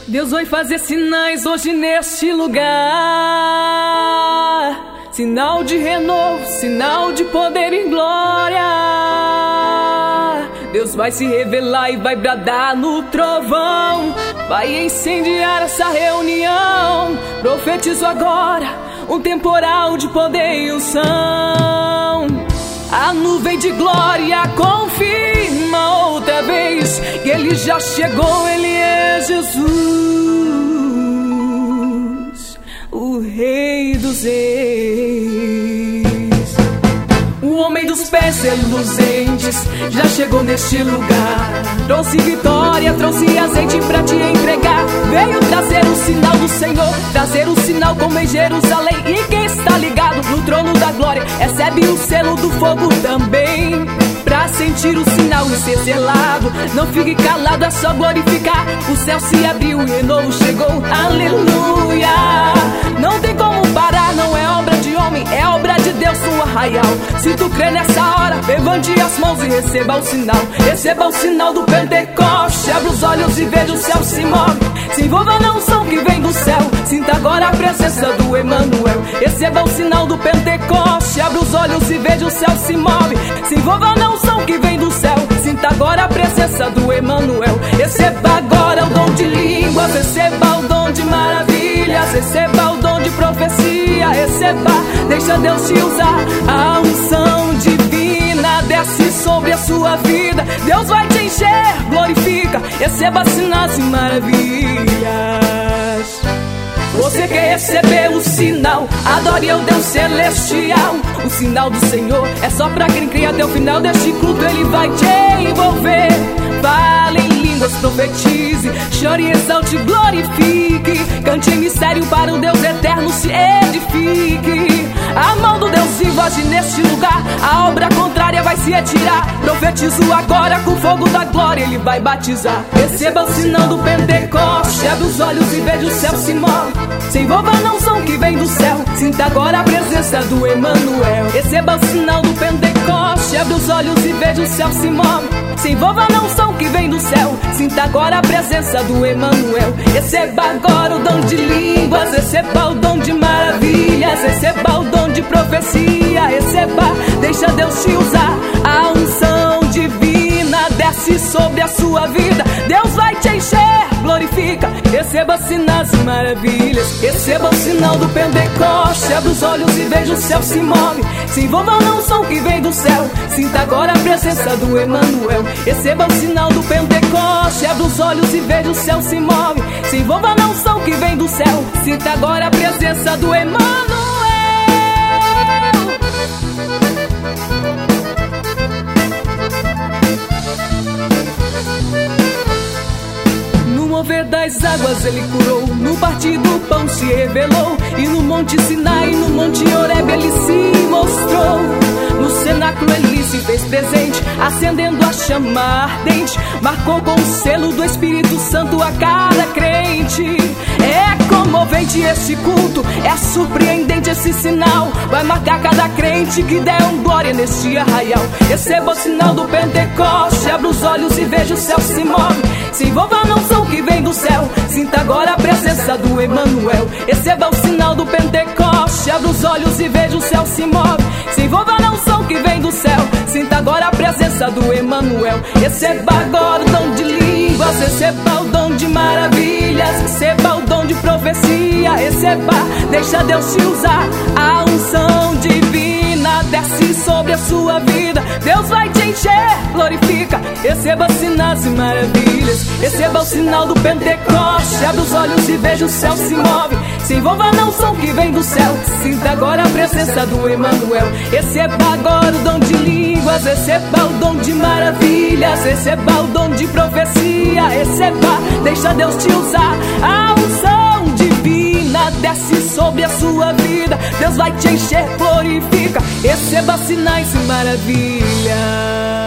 Deus vai fazer sinais hoje neste lugar. Sinal de renovo, sinal de poder e glória. Deus vai se revelar e vai bradar no trovão. Vai incendiar essa reunião. Profetizo agora um temporal de poder e unção. A nuvem de glória confirma outra vez que Ele já chegou, Ele é Jesus, o Rei dos Reis. O homem dos pés reluzentes já chegou neste lugar. Trouxe vitória, trouxe azeite pra te entregar. Veio trazer o sinal do Senhor, trazer o sinal como em Jerusalém. E quem está ligado no trono da glória recebe o selo do fogo também. Pra sentir o sinal e ser selado, não fique calado, é só glorificar. O céu se abriu e o renovo chegou, aleluia. Não tem como parar, não é obra de homem, é obra de Deus no arraial. Se tu crê nessa hora, levante as mãos e receba o sinal. Receba o sinal do Pentecoste, abre os olhos e veja o céu se move. Se envolva na unção que vem do céu, sinta agora a presença do Emanuel. Receba o sinal do Pentecoste, abre os olhos e veja o céu se move. Se envolva na unção que vem do céu, sinta agora a presença do Emanuel. Receba agora o dom de línguas, receba o dom de maravilhas, receba o dom de profecia, receba, deixa Deus te usar. A unção divina desce sobre a sua vida. Deus vai te encher, glorifica, receba sinais e maravilhas. Você quer receber o sinal? Adore ao Deus celestial. O sinal do Senhor é só pra quem crê. Até o final deste culto Ele vai te envolver. Fale em línguas, profetize, chore, exalte, glorifique. Cante em mistério para o Deus eterno, se edifique. A mão do Deus vivo age neste lugar. A obra contrária vai se retirar. Profetizo agora com o fogo da glória, Ele vai batizar. Receba o sinal do Pentecoste, abre os olhos e veja o céu se move. Se envolva na unção que vem do céu, sinta agora a presença do Emanuel. Receba o sinal do Pentecoste, abre os olhos e veja o céu se move. Se envolva na unção que vem do céu, sinta agora a presença do Emanuel. Receba agora o dom de línguas, receba o dom de maravilhas, receba o dom de profecia, receba, deixa Deus te usar. A unção divina desce sobre a sua vida. Deus vai te encher, glorifica, receba sinais e maravilhas. Receba o sinal do Pentecoste, abre os olhos e veja o céu se move. Se envolva na unção que vem do céu, sinta agora a presença do Emanuel. Receba o sinal do Pentecoste, abre os olhos e veja o céu se move. Se envolva na unção que vem do céu, sinta agora a presença do Emanuel. No mover das águas Ele curou, no partir do pão se revelou. E no monte Sinai, no monte Horeb Ele se mostrou. No cenáculo Ele se fez presente, acendendo a chama ardente. Marcou com o selo do Espírito Santo a cada crente. É comovente esse culto, é surpreendente esse sinal. Vai marcar cada crente que der glória neste arraial. Receba o sinal do Pentecoste, abre os olhos e veja o céu se move. Se envolva na unção que vem do céu, sinta agora a presença do Emanuel. Receba o sinal do Pentecoste, abre os olhos e veja o céu se move. Se envolva na unção que vem do céu, sinta agora a presença do Emanuel. Receba agora o dom de línguas, receba o dom de maravilhas, receba o dom de profecia, receba, deixa Deus te usar. A unção divina desce sobre a sua vida. Deus vai te encher, glorifica, receba sinais e maravilhas. Receba o sinal do Pentecoste, abre os olhos e veja o céu se move. Se envolva na unção que vem do céu, sinta agora a presença do Emanuel. Receba agora o dom de línguas, receba o dom de maravilhas, receba o dom de profecia, receba, deixa Deus te usar. A unção divina desce sobre a sua vida. Deus vai te encher, glorifica, receba sinais e maravilhas.